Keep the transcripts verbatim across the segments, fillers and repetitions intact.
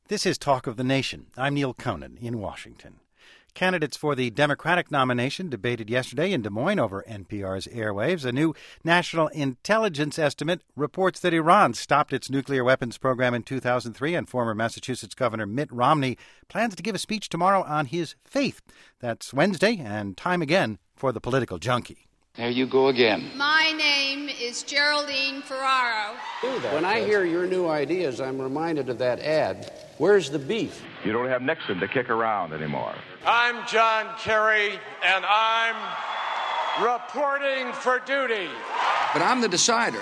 This is Talk of the Nation. I'm Neil Conan in Washington. Candidates for the Democratic nomination debated yesterday in Des Moines over N P R's airwaves. A new national intelligence estimate reports that Iran stopped its nuclear weapons program in two thousand three, and former Massachusetts Governor Mitt Romney plans to give a speech tomorrow on his faith. That's Wednesday, and time again for the political junkie. There you go again. My name is Geraldine Ferraro. When I hear your new ideas, I'm reminded of that ad. Where's the beef? You don't have Nixon to kick around anymore. I'm John Kerry, and I'm reporting for duty. But I'm the decider.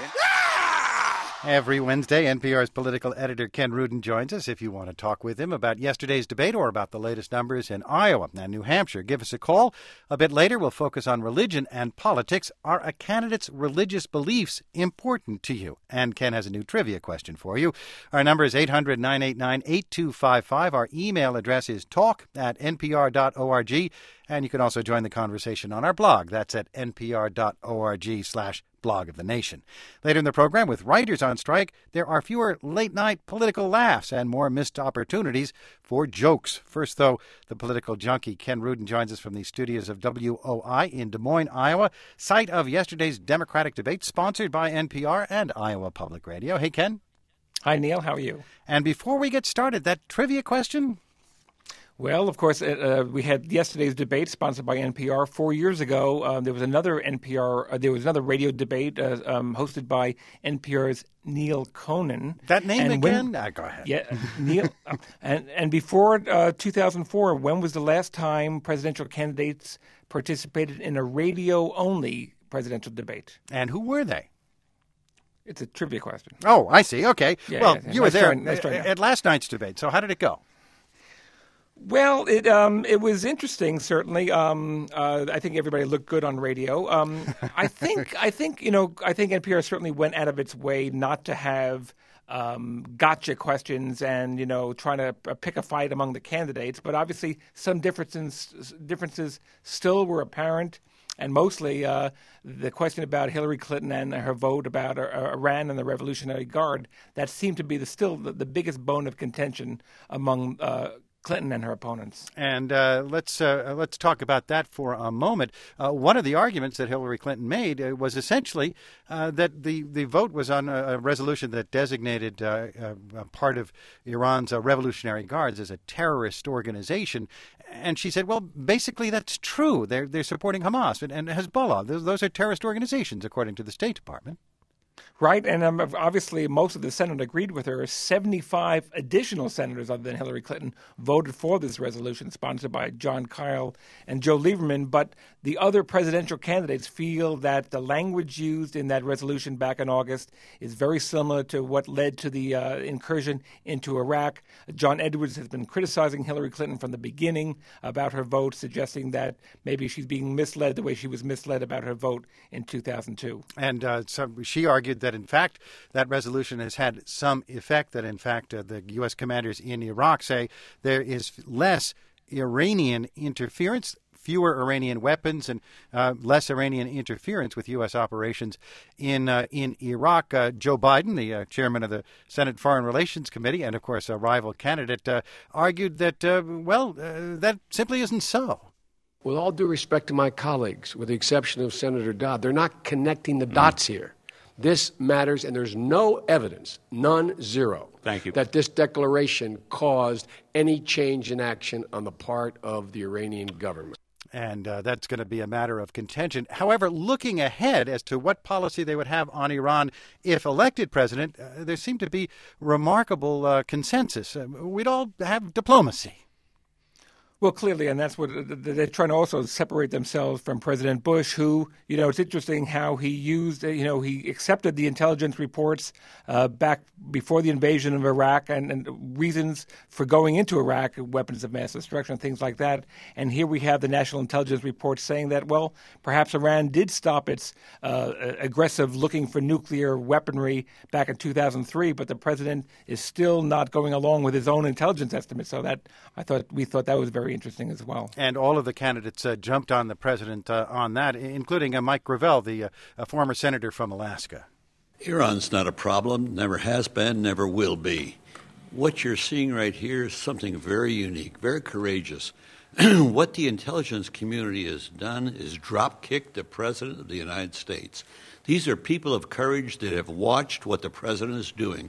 Every Wednesday, N P R's political editor Ken Rudin joins us. If you want to talk with him about yesterday's debate or about the latest numbers in Iowa and New Hampshire, give us a call. A bit later, we'll focus on religion and politics. Are a candidate's religious beliefs important to you? And Ken has a new trivia question for you. Our number is eight hundred, nine eight nine, eight two five five. Our email address is talk at n p r dot org. And you can also join the conversation on our blog. That's at n p r dot org slash blog of the nation. Later in the program, with writers on strike, there are fewer late-night political laughs and more missed opportunities for jokes. First, though, the political junkie Ken Rudin joins us from the studios of W O I in Des Moines, Iowa, site of yesterday's Democratic debate, sponsored by N P R and Iowa Public Radio. Hey, Ken. Hi, Neil. How are you? And before we get started, that trivia question? Well, of course, uh, we had yesterday's debate sponsored by N P R. Four years ago, uh, there was another N P R, uh, there was another radio debate uh, um, hosted by N P R's Neil Conan. That name and again? When, ah, go ahead. Yeah, Neil. uh, and and before uh, two thousand four, when was the last time presidential candidates participated in a radio-only presidential debate? And who were they? It's a trivia question. Oh, I see. Okay. Yeah, well, yeah, yeah. you Nice were there try, nice try, at, at last night's debate. So how did it go? Well, it um, it was interesting. Certainly, um, uh, I think everybody looked good on radio. Um, I think I think you know I think N P R certainly went out of its way not to have um, gotcha questions and you know trying to pick a fight among the candidates. But obviously, some differences differences still were apparent. And mostly uh, the question about Hillary Clinton and her vote about uh, Iran and the Revolutionary Guard, that seemed to be the, still the, the biggest bone of contention among uh, Clinton and her opponents. And uh, let's uh, let's talk about that for a moment. Uh, one of the arguments that Hillary Clinton made uh, was essentially uh, that the, the vote was on a, a resolution that designated uh, a, a part of Iran's uh, Revolutionary Guards as a terrorist organization. And she said, well, basically that's true. They're, they're supporting Hamas and, and Hezbollah. Those, those are terrorist organizations, according to the State Department. Right, and um, obviously most of the Senate agreed with her. seventy-five additional senators other than Hillary Clinton voted for this resolution sponsored by Jon Kyl and Joe Lieberman. But the other presidential candidates feel that the language used in that resolution back in August is very similar to what led to the uh, incursion into Iraq. John Edwards has been criticizing Hillary Clinton from the beginning about her vote, suggesting that maybe she's being misled the way she was misled about her vote in two thousand two. And uh, so she argued that, in fact, that resolution has had some effect, that, in fact, uh, the U S commanders in Iraq say there is less Iranian interference, fewer Iranian weapons, and uh, less Iranian interference with U S operations in uh, in Iraq. Uh, Joe Biden, the uh, chairman of the Senate Foreign Relations Committee and, of course, a rival candidate, uh, argued that, uh, well, uh, that simply isn't so. With all due respect to my colleagues, with the exception of Senator Dodd, they're not connecting the dots here. This matters, and there's no evidence, none, zero, Thank you. that this declaration caused any change in action on the part of the Iranian government. And uh, that's going to be a matter of contention. However, looking ahead as to what policy they would have on Iran if elected president, uh, there seemed to be remarkable uh, consensus. Uh, we'd all have diplomacy. Well, clearly, and that's what they're trying to also separate themselves from President Bush, who, you know, it's interesting how he used, you know, he accepted the intelligence reports uh, back before the invasion of Iraq and, and reasons for going into Iraq, weapons of mass destruction, things like that. And here we have the National Intelligence Report saying that, well, perhaps Iran did stop its uh, aggressive looking for nuclear weaponry back in two thousand three, but the president is still not going along with his own intelligence estimates. So that I thought we thought that was very interesting as well. And all of the candidates uh, jumped on the president uh, on that, including uh, Mike Gravel, the uh, a former senator from Alaska. Iran's not a problem, never has been, never will be. what you're seeing right here is something very unique, very courageous. What the intelligence community has done is drop-kick the President of the United States. These are people of courage that have watched what the President is doing,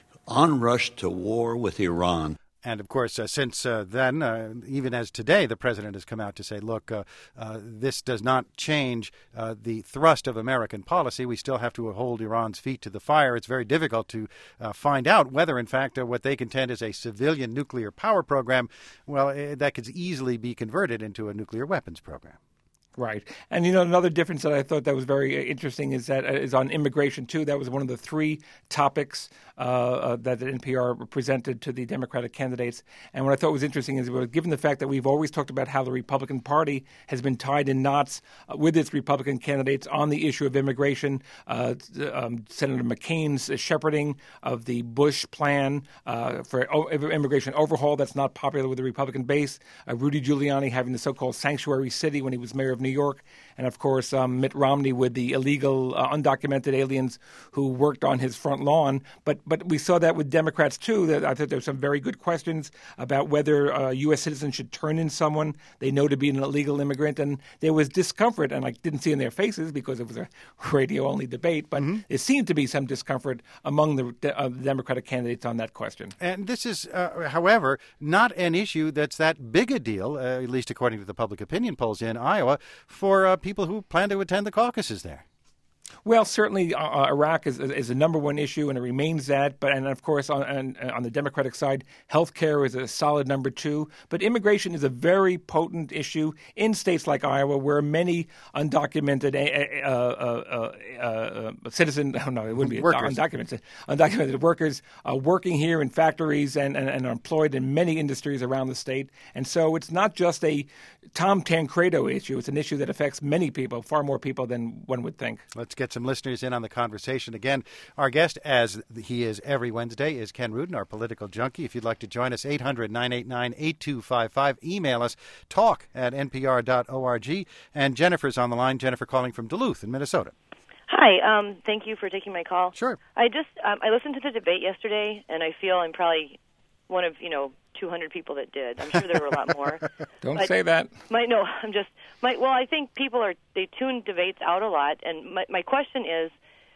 on rush to war with Iran. And, of course, uh, since uh, then, uh, even as today, the president has come out to say, look, uh, uh, this does not change uh, the thrust of American policy. We still have to hold Iran's feet to the fire. It's very difficult to uh, find out whether, in fact, uh, what they contend is a civilian nuclear power program, well, uh, that could easily be converted into a nuclear weapons program. Right. And, you know, another difference that I thought that was very interesting is that uh, is on immigration, too. That was one of the three topics uh, uh, that the N P R presented to the Democratic candidates. And what I thought was interesting is, well, given the fact that we've always talked about how the Republican Party has been tied in knots uh, with its Republican candidates on the issue of immigration, uh, um, Senator McCain's shepherding of the Bush plan uh, for o- immigration overhaul that's not popular with the Republican base, uh, Rudy Giuliani having the so-called sanctuary city when he was mayor of New York, and of course um, Mitt Romney with the illegal uh, undocumented aliens who worked on his front lawn. But but we saw that with Democrats too. That I thought there were some very good questions about whether uh, U S citizens should turn in someone they know to be an illegal immigrant, and there was discomfort, and I didn't see in their faces because it was a radio-only debate, but mm-hmm. there seemed to be some discomfort among the, uh, the Democratic candidates on that question. And this is, uh, however, not an issue that's that big a deal, uh, at least according to the public opinion polls in Iowa, for uh, people who plan to attend the caucuses there. Well, certainly uh, Iraq is, is the number one issue, and it remains that. But and of course, on, on, on the Democratic side, health care is a solid number two. But immigration is a very potent issue in states like Iowa, where many undocumented uh, uh, uh, uh, citizen, oh no, it wouldn't be workers. undocumented, undocumented workers uh, working here in factories and, and, and are employed in many industries around the state. And so it's not just a Tom Tancredo issue. It's an issue that affects many people, far more people than one would think. Let's get some listeners in on the conversation. Again, our guest, as he is every Wednesday, is Ken Rudin, our political junkie. If you'd like to join us, eight hundred, nine eight nine, eight two five five. Email us, talk at n p r dot org. And Jennifer's on the line. Jennifer calling from Duluth in Minnesota. Hi. Um, thank you for taking my call. Sure. I just um, I listened to the debate yesterday, and I feel I'm probably one of, you know, two hundred people that did. I'm sure there were a lot more. Don't but say that. My, no, I'm just, my, well, I think people are, they tune debates out a lot, and my, my question is,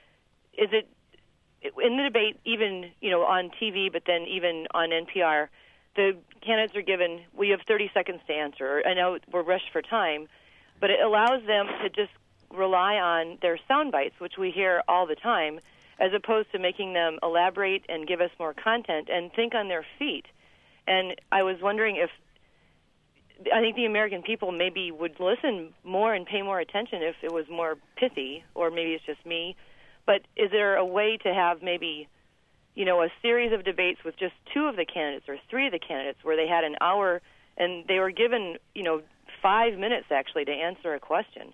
is it, in the debate, even, you know, on T V, but then even on N P R, the candidates are given, well, you have thirty seconds to answer. I know we're rushed for time, but it allows them to just rely on their sound bites, which we hear all the time, as opposed to making them elaborate and give us more content and think on their feet. And I was wondering if, I think the American people maybe would listen more and pay more attention if it was more pithy, or maybe it's just me. But is there a way to have maybe, you know, a series of debates with just two of the candidates or three of the candidates where they had an hour and they were given, you know, five minutes actually to answer a question?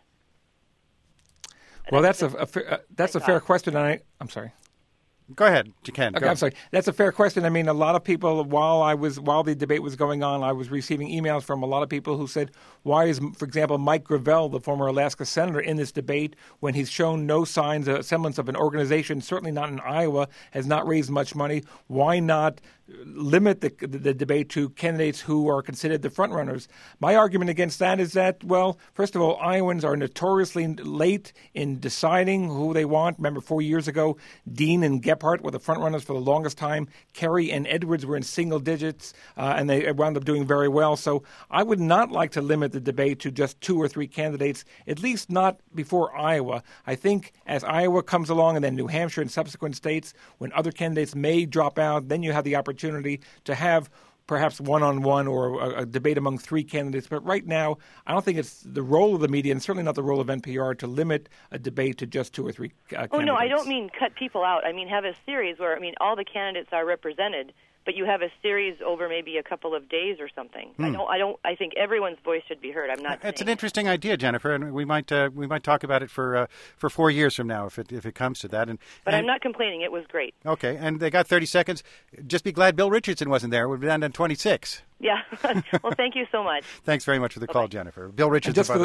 Well, that's a, a fair, uh, that's a fair question. I, I'm sorry. Go ahead, you can. Okay, Go. I'm sorry. That's a fair question. I mean, a lot of people, while I was while the debate was going on, I was receiving emails from a lot of people who said, "Why is, for example, Mike Gravel, the former Alaska senator, in this debate when he's shown no signs, a semblance of an organization, certainly not in Iowa, has not raised much money? Why not limit the, the, the debate to candidates who are considered the front runners?" My argument against that is that, well, first of all, Iowans are notoriously late in deciding who they want. Remember, four years ago, Dean and Gephardt were the front runners for the longest time. Kerry and Edwards were in single digits, uh, and they wound up doing very well. So I would not like to limit the debate to just two or three candidates, at least not before Iowa. I think as Iowa comes along and then New Hampshire and subsequent states, when other candidates may drop out, then you have the opportunity to have perhaps one-on-one or a, a debate among three candidates. But right now, I don't think it's the role of the media, and certainly not the role of N P R, to limit a debate to just two or three uh, candidates. Oh, no, I don't mean cut people out. I mean have a series where, I mean, all the candidates are represented, but you have a series over maybe a couple of days or something. Hmm. I don't. I don't. I think everyone's voice should be heard. I'm not. It's saying. an interesting idea, Jennifer, and we might uh, we might talk about it for uh, for four years from now if it if it comes to that. And but and, I'm not complaining. It was great. Okay, and they got thirty seconds. Just be glad Bill Richardson wasn't there. It would have been done in twenty-six. Yeah. Well, thank you so much. Thanks very much for the Bye-bye. call, Jennifer. Bill Richardson, by the way.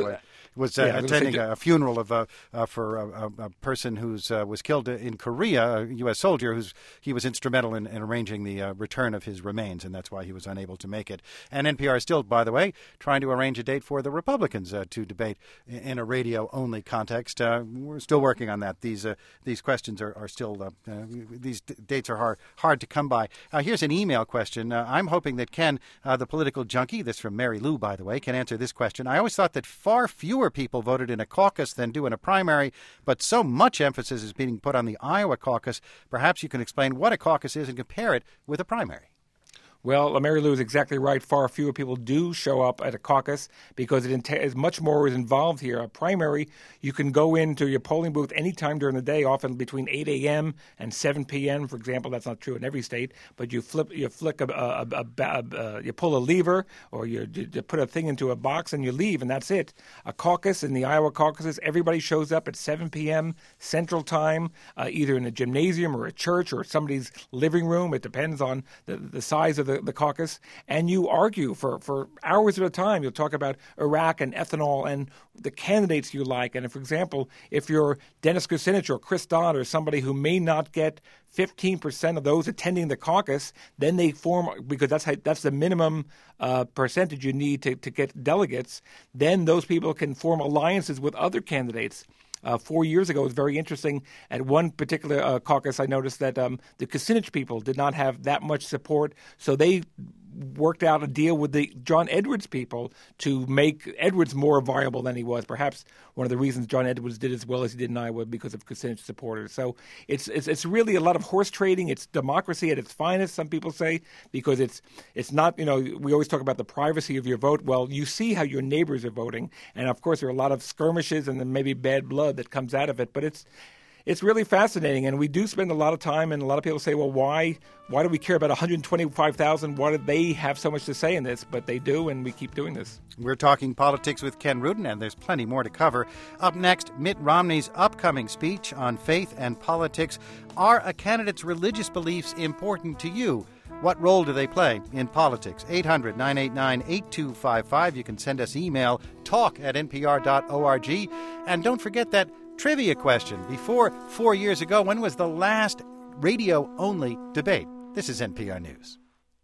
was uh, Yeah, I was attending gonna say- a funeral of a uh, for a, a, a person who's uh, was killed in Korea, a U S soldier who's he was instrumental in, in arranging the uh, return of his remains, and that's why he was unable to make it. And N P R is still, by the way, trying to arrange a date for the Republicans uh, to debate in, in a radio-only context. Uh, we're still working on that. These uh, these questions are, are still uh, uh, these d- dates are hard hard to come by. Uh, here's an email question. Uh, I'm hoping that Ken, uh, the political junkie, this from Mary Lou, by the way, can answer this question. I always thought that far fewer people voted in a caucus than do in a primary, but so much emphasis is being put on the Iowa caucus. Perhaps you can explain what a caucus is and compare it with a primary. Well, Mary Lou is exactly right. Far fewer people do show up at a caucus because it enta- is much more is involved here. A primary, you can go into your polling booth anytime during the day, often between eight a.m. and seven p.m. For example, that's not true in every state, but you flip, you flick a, a, a, a, a you pull a lever, or you, you put a thing into a box and you leave, and that's it. A caucus in the Iowa caucuses, everybody shows up at seven p.m. Central Time, uh, either in a gymnasium or a church or somebody's living room. It depends on the, the size of the The, the caucus, and you argue for, for hours at a time. You'll talk about Iraq and ethanol and the candidates you like. And if, for example, if you're Dennis Kucinich or Chris Dodd or somebody who may not get fifteen percent of those attending the caucus, then they form, because that's how, that's the minimum uh, percentage you need to, to get delegates, then those people can form alliances with other candidates. Uh, four years ago, it was very interesting. At one particular uh, caucus, I noticed that um, the Kucinich people did not have that much support, so they worked out a deal with the John Edwards people to make Edwards more viable than he was. Perhaps one of the reasons John Edwards did as well as he did in Iowa because of Kucinich supporters. So it's it's it's really a lot of horse trading. It's democracy at its finest, some people say, because it's it's not, you know, we always talk about the privacy of your vote. Well, you see how your neighbors are voting, and of course there are a lot of skirmishes and then maybe bad blood that comes out of it, but it's It's really fascinating, and we do spend a lot of time, and a lot of people say, well, why why do we care about one hundred twenty-five thousand? Why do they have so much to say in this? But they do, and we keep doing this. We're talking politics with Ken Rudin, and there's plenty more to cover. Up next, Mitt Romney's upcoming speech on faith and politics. Are a candidate's religious beliefs important to you? What role do they play in politics? eight hundred, nine eight nine, eight two five five. You can send us email, talk at n p r dot org. And don't forget that trivia question. Before four years ago, when was the last radio-only debate? This is N P R News.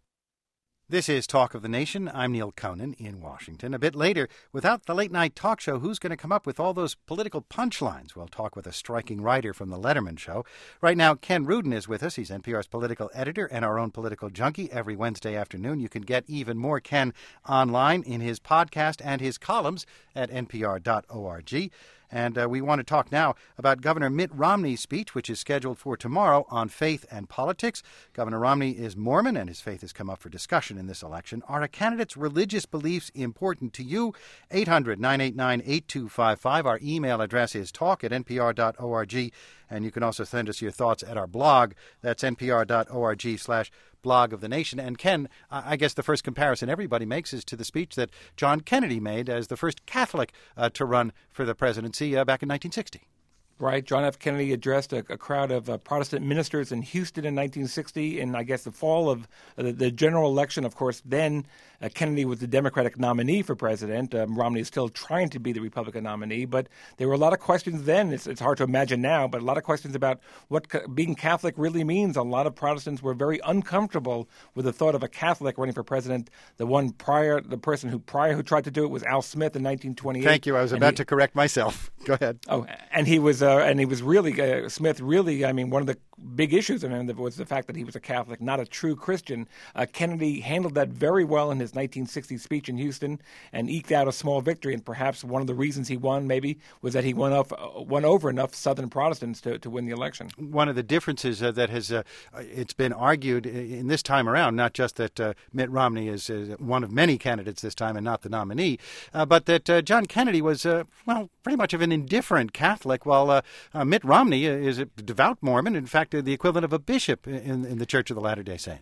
This is Talk of the Nation. I'm Neil Conan in Washington. A bit later, without the late-night talk show, who's going to come up with all those political punchlines? We'll talk with a striking writer from The Letterman Show. Right now, Ken Rudin is with us. He's N P R's political editor and our own political junkie every Wednesday afternoon. You can get even more Ken online in his podcast and his columns at n p r dot org. And uh, we want to talk now about Governor Mitt Romney's speech, which is scheduled for tomorrow on faith and politics. Governor Romney is Mormon, and his faith has come up for discussion in this election. Are a candidate's religious beliefs important to you? eight hundred, nine eight nine, eight two five five. Our email address is talk at n p r dot org. And you can also send us your thoughts at our blog. That's n p r dot org slash blog of the nation. And Ken, I guess the first comparison everybody makes is to the speech that John Kennedy made as the first Catholic uh, to run for the presidency uh, back in nineteen sixty. Right. John F. Kennedy addressed a, a crowd of uh, Protestant ministers in Houston in nineteen sixty. In, I guess, the fall of uh, the, the general election, of course, then uh, Kennedy was the Democratic nominee for president. Um, Romney is still trying to be the Republican nominee. But there were a lot of questions then. It's, it's hard to imagine now, but a lot of questions about what ca- being Catholic really means. A lot of Protestants were very uncomfortable with the thought of a Catholic running for president. The one prior, the person who prior who tried to do it was Al Smith in nineteen twenty-eight. Thank you. I was about he, to correct myself. Go ahead. Oh, and he was Uh, and he was really, uh, Smith really, I mean, one of the big issues of him was the fact that he was a Catholic, not a true Christian. Uh, Kennedy handled that very well in his nineteen sixty speech in Houston and eked out a small victory. And perhaps one of the reasons he won, maybe, was that he won, off, uh, won over enough Southern Protestants to, to win the election. One of the differences uh, that has, uh, it's been argued in this time around, not just that uh, Mitt Romney is uh, one of many candidates this time and not the nominee, uh, but that uh, John Kennedy was, uh, well, pretty much of an indifferent Catholic, while uh, uh, Mitt Romney is a devout Mormon, in fact, uh, the equivalent of a bishop in, in the Church of the Latter-day Saints.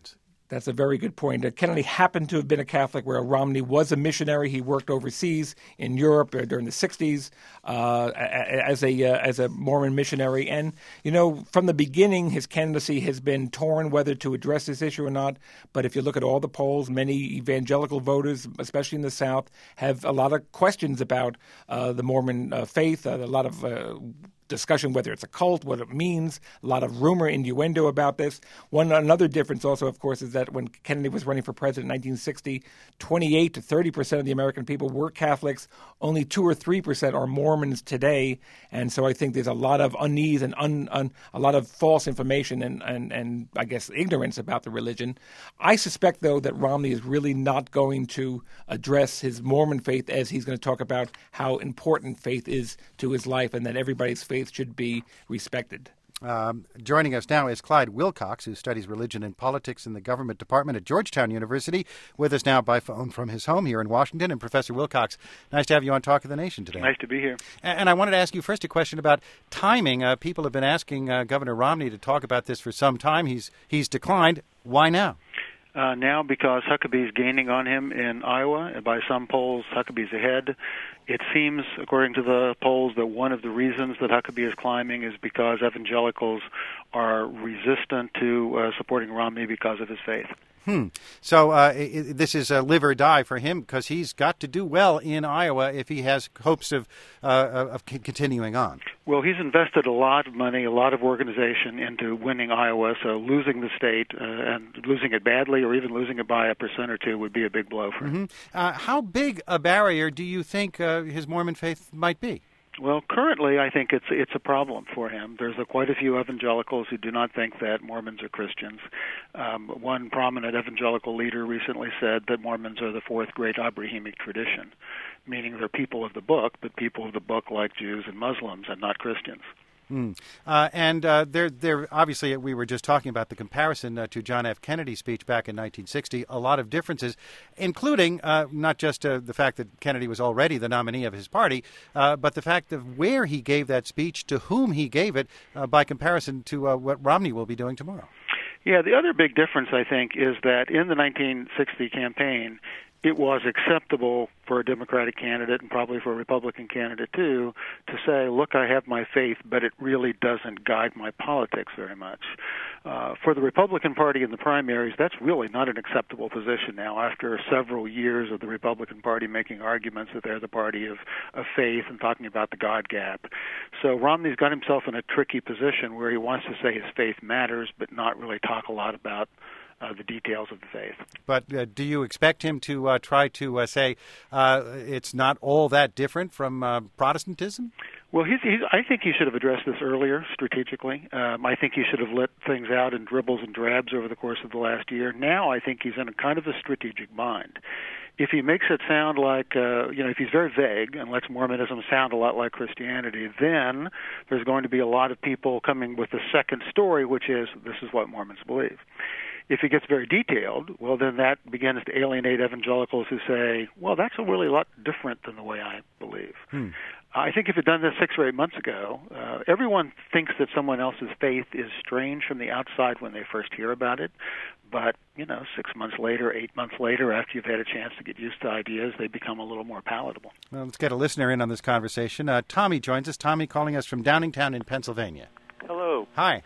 That's a very good point. Uh, Kennedy happened to have been a Catholic, where Romney was a missionary. He worked overseas in Europe uh, during the sixties uh, as a uh, as a Mormon missionary. And, you know, from the beginning, his candidacy has been torn whether to address this issue or not. But if you look at all the polls, many evangelical voters, especially in the South, have a lot of questions about uh, the Mormon uh, faith, uh, a lot of uh, discussion whether it's a cult, what it means, a lot of rumor, innuendo about this. One another difference also, of course, is that when Kennedy was running for president in nineteen sixty, twenty-eight to thirty percent of the American people were Catholics. Only two or three percent are Mormons today. And so I think there's a lot of unease and un, un, a lot of false information and, and, and, I guess, ignorance about the religion. I suspect, though, that Romney is really not going to address his Mormon faith, as he's going to talk about how important faith is to his life and that everybody's faith Faith should be respected. Um, joining us now is Clyde Wilcox, who studies religion and politics in the government department at Georgetown University, with us now by phone from his home here in Washington. And Professor Wilcox, nice to have you on Talk of the Nation today. Nice to be here. And, and I wanted to ask you first a question about timing. Uh, people have been asking uh, Governor Romney to talk about this for some time. He's he's declined. Why now? Uh, now because Huckabee's gaining on him in Iowa, and by some polls, Huckabee's ahead. It seems, according to the polls, that one of the reasons that Huckabee is climbing is because evangelicals are resistant to uh, supporting Romney because of his faith. Hmm. So uh, it, this is a live or die for him, because he's got to do well in Iowa if he has hopes of uh, of c- continuing on. Well, he's invested a lot of money, a lot of organization into winning Iowa, so losing the state uh, and losing it badly or even losing it by a percent or two would be a big blow for him. Mm-hmm. Uh, how big a barrier do you think uh, his Mormon faith might be? Well, currently, I think it's it's a problem for him. There's a, quite a few evangelicals who do not think that Mormons are Christians. Um, one prominent evangelical leader recently said that Mormons are the fourth great Abrahamic tradition, meaning they're people of the book, but people of the book like Jews and Muslims and not Christians. Mm. Uh, and uh, there, there. Obviously, we were just talking about the comparison uh, to John F. Kennedy's speech back in nineteen sixty. A lot of differences, including uh, not just uh, the fact that Kennedy was already the nominee of his party, uh, but the fact of where he gave that speech, to whom he gave it, uh, by comparison to uh, what Romney will be doing tomorrow. Yeah, the other big difference, I think, is that in the nineteen sixty campaign, it was acceptable for a Democratic candidate and probably for a Republican candidate too to say, look, I have my faith, but it really doesn't guide my politics very much. Uh, for the Republican Party in the primaries, that's really not an acceptable position now after several years of the Republican Party making arguments that they're the party of, of faith and talking about the God gap. So Romney's got himself in a tricky position where he wants to say his faith matters, but not really talk a lot about Uh, the details of the faith. But uh, do you expect him to uh, try to uh, say uh, it's not all that different from uh, Protestantism? Well, he's, he's, I think he should have addressed this earlier strategically. Um, I think he should have let things out in dribbles and drabs over the course of the last year. Now I think he's in a kind of a strategic bind. If he makes it sound like, uh, you know, if he's very vague and lets Mormonism sound a lot like Christianity, then there's going to be a lot of people coming with the second story, which is this is what Mormons believe. If he gets very detailed, well, then that begins to alienate evangelicals who say, well, that's a really lot different than the way I believe. Hmm. I think if he'd done this six or eight months ago, uh, everyone thinks that someone else's faith is strange from the outside when they first hear about it. But, you know, six months later, eight months later, after you've had a chance to get used to ideas, they become a little more palatable. Well, let's get a listener in on this conversation. Uh, Tommy joins us. Tommy calling us from Downingtown in Pennsylvania. Hello. Hi.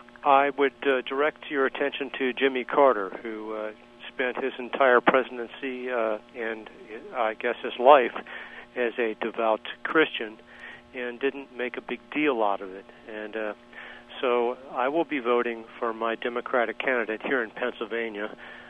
I would uh, direct your attention to Jimmy Carter, who uh, spent his entire presidency uh, and, I guess, his life as a devout Christian and didn't make a big deal out of it. And uh, so I will be voting for my Democratic candidate here in Pennsylvania,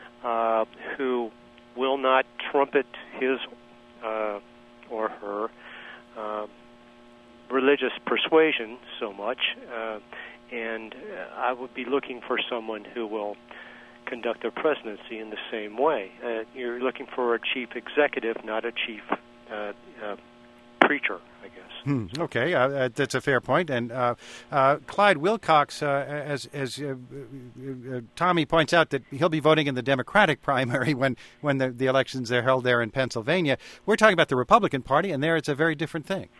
uh, who will not trumpet his uh, or her uh, religious persuasion so much, uh, and I would be looking for someone who will conduct their presidency in the same way. Uh, you're looking for a chief executive, not a chief uh, uh, preacher, I guess. Hmm, okay, uh, that's a fair point. And uh, uh, Clyde Wilcox, uh, as as uh, uh, Tommy points out, that he'll be voting in the Democratic primary when when the, the elections are held there in Pennsylvania. We're talking about the Republican Party, and there it's a very different thing.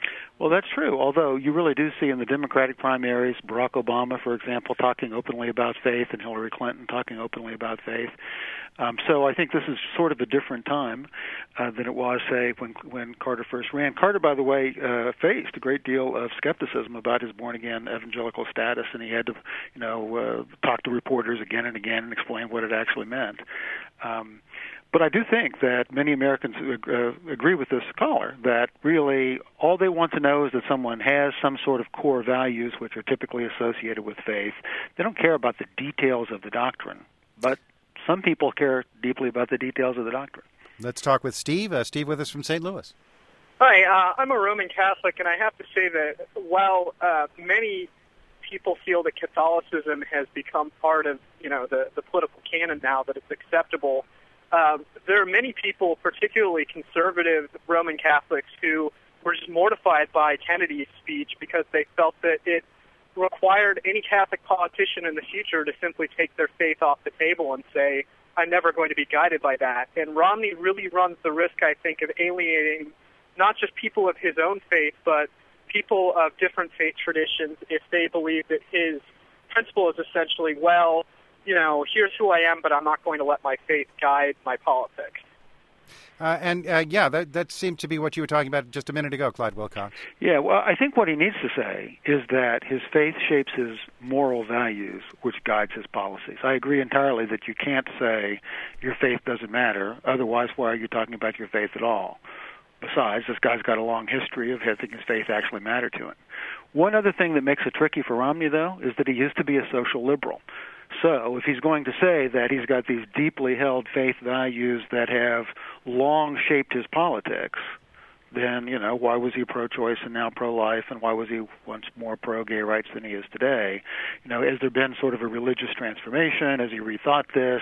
Well, that's true, although you really do see in the Democratic primaries, Barack Obama, for example, talking openly about faith, and Hillary Clinton talking openly about faith. Um, so I think this is sort of a different time uh, than it was, say, when when Carter first ran. Carter, by the way, uh, faced a great deal of skepticism about his born-again evangelical status, and he had to, you know, uh, talk to reporters again and again and explain what it actually meant. Um, But I do think that many Americans uh, agree with this caller that really all they want to know is that someone has some sort of core values which are typically associated with faith. They don't care about the details of the doctrine, but some people care deeply about the details of the doctrine. Let's talk with Steve. Uh, Steve with us from Saint Louis. Hi, uh, I'm a Roman Catholic, and I have to say that while uh, many people feel that Catholicism has become part of, you know, the, the political canon now, that it's acceptable, Uh, there are many people, particularly conservative Roman Catholics, who were just mortified by Kennedy's speech because they felt that it required any Catholic politician in the future to simply take their faith off the table and say, I'm never going to be guided by that. And Romney really runs the risk, I think, of alienating not just people of his own faith, but people of different faith traditions if they believe that his principle is essentially, well, you know, here's who I am, but I'm not going to let my faith guide my politics. Uh, and, uh, yeah, that, that seemed to be what you were talking about just a minute ago, Clyde Wilcox. Yeah, well, I think what he needs to say is that his faith shapes his moral values, which guides his policies. I agree entirely that you can't say your faith doesn't matter. Otherwise, why are you talking about your faith at all? Besides, this guy's got a long history of having his faith actually matter to him. One other thing that makes it tricky for Romney, though, is that he used to be a social liberal. So if he's going to say that he's got these deeply held faith values that have long shaped his politics, then, you know, why was he pro-choice and now pro-life, and why was he once more pro-gay rights than he is today? You know, has there been sort of a religious transformation? Has he rethought this?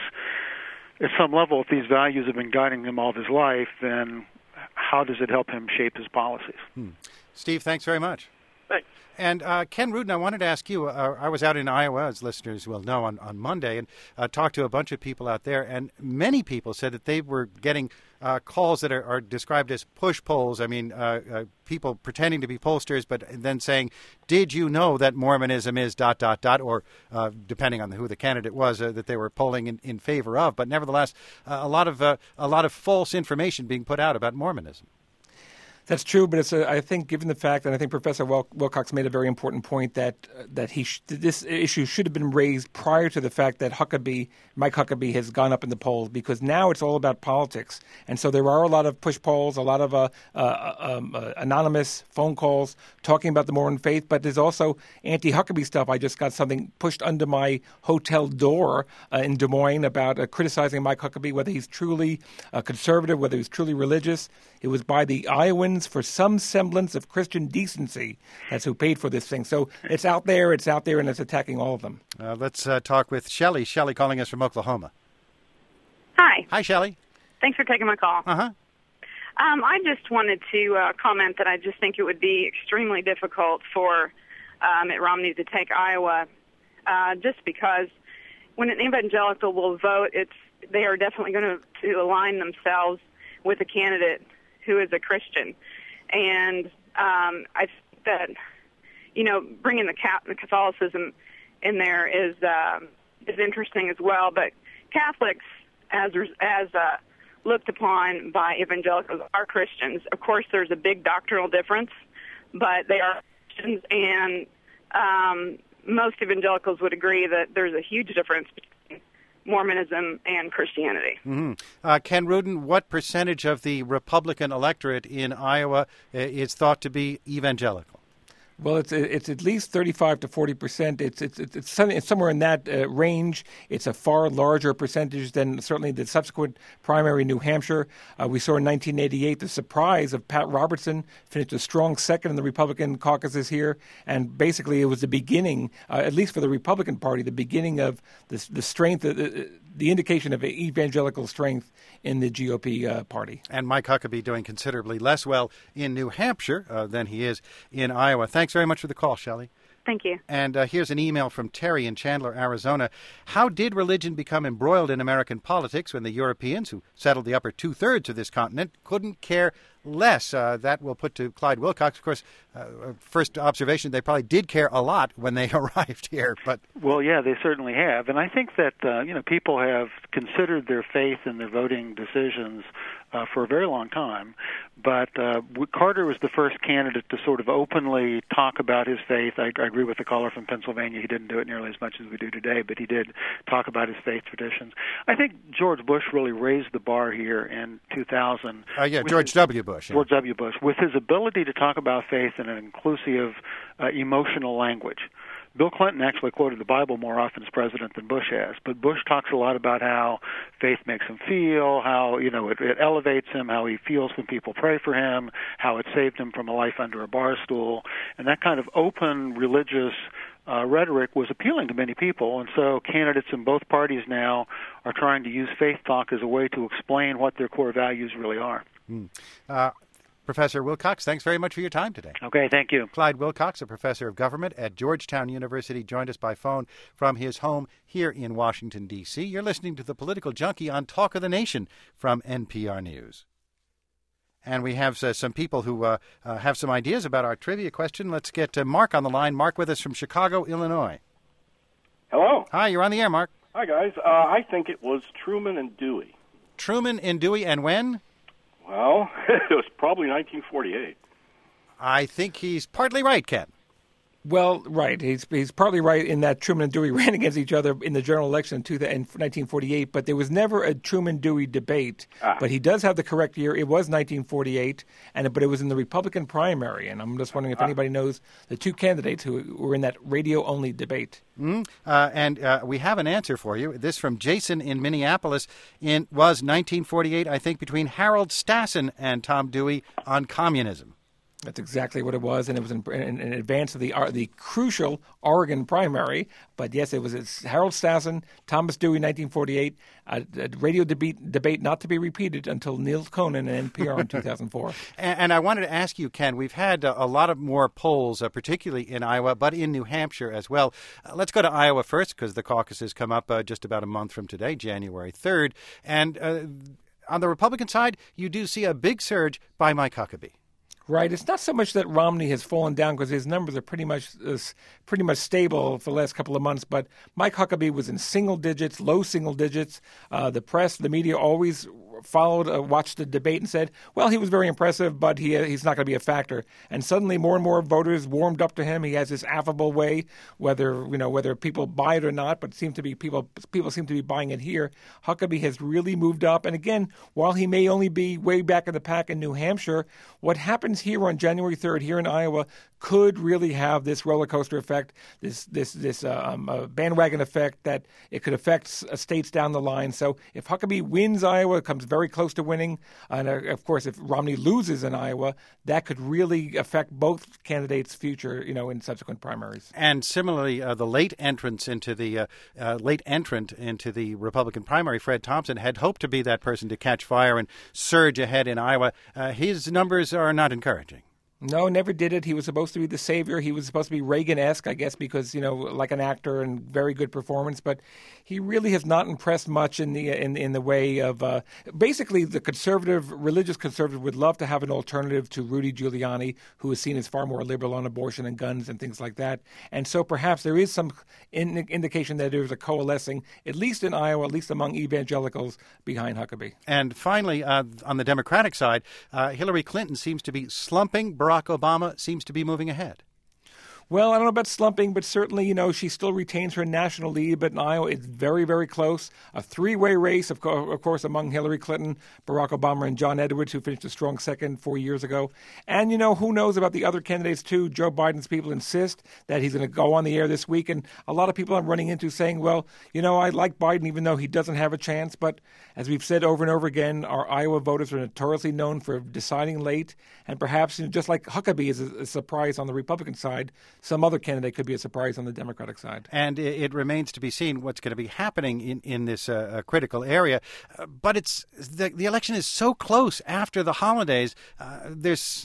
At some level, if these values have been guiding him all of his life, then how does it help him shape his policies? Hmm. Steve, thanks very much. Thanks. And uh, Ken Rudin, I wanted to ask you, uh, I was out in Iowa, as listeners will know, on, on Monday, and uh, talked to a bunch of people out there, and many people said that they were getting uh, calls that are, are described as push polls. I mean, uh, uh, people pretending to be pollsters, but then saying, did you know that Mormonism is dot, dot, dot, or uh, depending on who the candidate was, uh, that they were polling in, in favor of. But nevertheless, uh, a lot of uh, a lot of false information being put out about Mormonism. That's true, but it's a, I think, given the fact, and I think Professor Wil- Wilcox made a very important point that uh, that he sh- this issue should have been raised prior to the fact that Huckabee, Mike Huckabee, has gone up in the polls, because now it's all about politics, and so there are a lot of push polls, a lot of uh, uh, um, uh, anonymous phone calls talking about the Mormon faith, but there's also anti-Huckabee stuff. I just got something pushed under my hotel door uh, in Des Moines about uh, criticizing Mike Huckabee, whether he's truly uh, conservative, whether he's truly religious. It was by the Iowans for some semblance of Christian decency. That's who paid for this thing. So it's out there, it's out there, and it's attacking all of them. Uh, let's uh, talk with Shelley. Shelley calling us from Oklahoma. Hi. Hi, Shelley. Thanks for taking my call. Uh-huh. Um, I just wanted to uh, comment that I just think it would be extremely difficult for uh, Mitt Romney to take Iowa, uh, just because when an evangelical will vote, it's they are definitely going to, to align themselves with a candidate who is a Christian. And um, I think that, you know, bringing the, Ca- the Catholicism in there is uh, is interesting as well. But Catholics, as as uh, looked upon by evangelicals, are Christians. Of course, there's a big doctrinal difference, but they are Christians, and um, most evangelicals would agree that there's a huge difference between Mormonism and Christianity. Mm-hmm. Uh, Ken Rudin, what percentage of the Republican electorate in Iowa uh, is thought to be evangelical? Well, it's it's at least thirty-five to forty percent. It's it's it's, it's somewhere in that uh, range. It's a far larger percentage than certainly the subsequent primary in New Hampshire. Uh, we saw in nineteen eighty-eight the surprise of Pat Robertson finished a strong second in the Republican caucuses here, and basically it was the beginning, uh, at least for the Republican Party, the beginning of the the strength, uh, the indication of evangelical strength in the G O P uh, party. And Mike Huckabee doing considerably less well in New Hampshire uh, than he is in Iowa. Thanks very much for the call, Shelley. Thank you. And uh, here's an email from Terry in Chandler, Arizona. How did religion become embroiled in American politics when the Europeans, who settled the upper two-thirds of this continent, couldn't care less. Uh, that will put to Clyde Wilcox. Of course, uh, first observation, they probably did care a lot when they arrived here. But well, yeah, they certainly have. And I think that, uh, you know, people have considered their faith in their voting decisions uh, for a very long time. But uh, Carter was the first candidate to sort of openly talk about his faith. I, I agree with the caller from Pennsylvania. He didn't do it nearly as much as we do today, but he did talk about his faith traditions. I think George Bush really raised the bar here in two thousand. Uh, yeah, George his, W. Bush. Yeah. George W. Bush, with his ability to talk about faith in an inclusive, uh, emotional language. Bill Clinton actually quoted the Bible more often as president than Bush has, but Bush talks a lot about how faith makes him feel, how, you know, it, it elevates him, how he feels when people pray for him, how it saved him from a life under a bar stool, and that kind of open religious uh, rhetoric was appealing to many people, and so candidates in both parties now are trying to use faith talk as a way to explain what their core values really are. Mm. Uh, Professor Wilcox, thanks very much for your time today. Okay, thank you. Clyde Wilcox, a professor of government at Georgetown University, joined us by phone from his home here in Washington, D C You're listening to The Political Junkie on Talk of the Nation from N P R News. And we have uh, some people who uh, uh, have some ideas about our trivia question. Let's get uh, Mark on the line. Mark with us from Chicago, Illinois. Hello. Hi, you're on the air, Mark. Hi, guys. Uh, I think it was Truman and Dewey. Truman and Dewey, and when? Well, it was probably nineteen forty-eight. I think he's partly right, Ken. Well, right. He's he's partly right in that Truman and Dewey ran against each other in the general election in nineteen forty-eight, but there was never a Truman-Dewey debate. Ah. But he does have the correct year. It was nineteen forty-eight, and but it was in the Republican primary. And I'm just wondering if ah. anybody knows the two candidates who were in that radio-only debate. Mm-hmm. Uh, and uh, we have an answer for you. This from Jason in Minneapolis. In was nineteen forty-eight, I think, between Harold Stassen and Tom Dewey on communism. That's exactly what it was, and it was in, in, in advance of the uh, the crucial Oregon primary. But yes, it was it's Harold Stassen, Thomas Dewey, nineteen forty-eight, a, a radio debate, debate not to be repeated until Neil Conan and N P R in two thousand four. And, and I wanted to ask you, Ken, we've had a, a lot of more polls, uh, particularly in Iowa, but in New Hampshire as well. Uh, let's go to Iowa first, because the caucuses come up uh, just about a month from today, January third. And uh, on the Republican side, you do see a big surge by Mike Huckabee. Right. It's not so much that Romney has fallen down because his numbers are pretty much uh, pretty much stable for the last couple of months. But Mike Huckabee was in single digits, low single digits. Uh, the press, the media always followed, uh, watched the debate and said, well, he was very impressive, but he uh, he's not going to be a factor. And suddenly more and more voters warmed up to him. He has this affable way, whether you know whether people buy it or not, but it seems to be people people seem to be buying it here. Huckabee has really moved up. And again, while he may only be way back in the pack in New Hampshire, what happens here on January third here in Iowa could really have this roller coaster effect, this this this um, uh, bandwagon effect that it could affect uh, states down the line. So if Huckabee wins Iowa, comes very close to winning, and uh, of course if Romney loses in Iowa, that could really affect both candidates' future, you know, in subsequent primaries. And similarly, uh, the late entrance into the uh, uh, late entrant into the Republican primary, Fred Thompson, had hoped to be that person to catch fire and surge ahead in Iowa. Uh, his numbers are not encouraging. No, never did it. He was supposed to be the savior. He was supposed to be Reagan-esque, I guess, because, you know, like an actor and very good performance. But he really has not impressed much in the in in the way of uh, basically the conservative, religious conservative would love to have an alternative to Rudy Giuliani, who is seen as far more liberal on abortion and guns and things like that. And so perhaps there is some in, indication that there's a coalescing, at least in Iowa, at least among evangelicals, behind Huckabee. And finally, uh, on the Democratic side, uh, Hillary Clinton seems to be slumping. Barack Obama seems to be moving ahead. Well, I don't know about slumping, but certainly, you know, she still retains her national lead. But in Iowa, it's very, very close. A three-way race, of, co- of course, among Hillary Clinton, Barack Obama, and John Edwards, who finished a strong second four years ago. And, you know, who knows about the other candidates, too. Joe Biden's people insist that he's going to go on the air this week. And a lot of people I'm running into saying, well, you know, I like Biden even though he doesn't have a chance. But as we've said over and over again, our Iowa voters are notoriously known for deciding late. And perhaps, you know, just like Huckabee is a, a surprise on the Republican side, some other candidate could be a surprise on the Democratic side. And it remains to be seen what's going to be happening in, in this uh, critical area. Uh, but it's the, the election is so close after the holidays. Uh, there's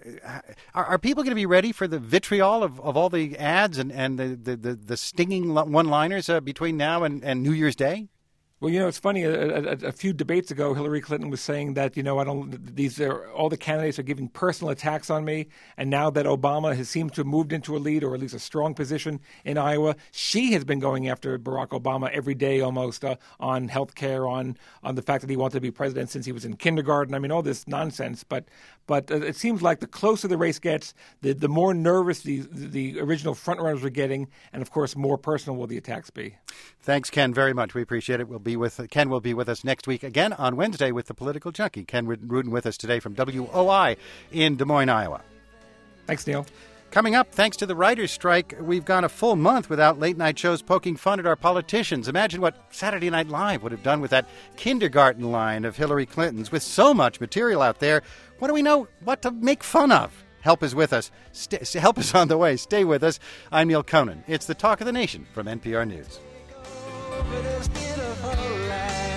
are, are people going to be ready for the vitriol of, of all the ads and, and the, the, the, the stinging one-liners uh, between now and, and New Year's Day? Well, you know, it's funny. A, a, a few debates ago, Hillary Clinton was saying that, you know, I don't. These are all the candidates are giving personal attacks on me. And now that Obama has seemed to have moved into a lead, or at least a strong position in Iowa, she has been going after Barack Obama every day almost uh, on health care, on on the fact that he wanted to be president since he was in kindergarten. I mean, all this nonsense. But but uh, it seems like the closer the race gets, the the more nervous the the original frontrunners are getting, and of course, more personal will the attacks be. Thanks, Ken, very much. We appreciate it. We'll be with Ken will be with us next week again on Wednesday with the Political Junkie. Ken Rudin with us today from W O I in Des Moines, Iowa. Thanks, Neil. Coming up, thanks to the writers' strike, we've gone a full month without late-night shows poking fun at our politicians. Imagine what Saturday Night Live would have done with that kindergarten line of Hillary Clinton's. With so much material out there, what do we know what to make fun of? Help is with us. St- help is on the way. Stay with us. I'm Neil Conan. It's the Talk of the Nation from N P R News. But it's been a whole lot.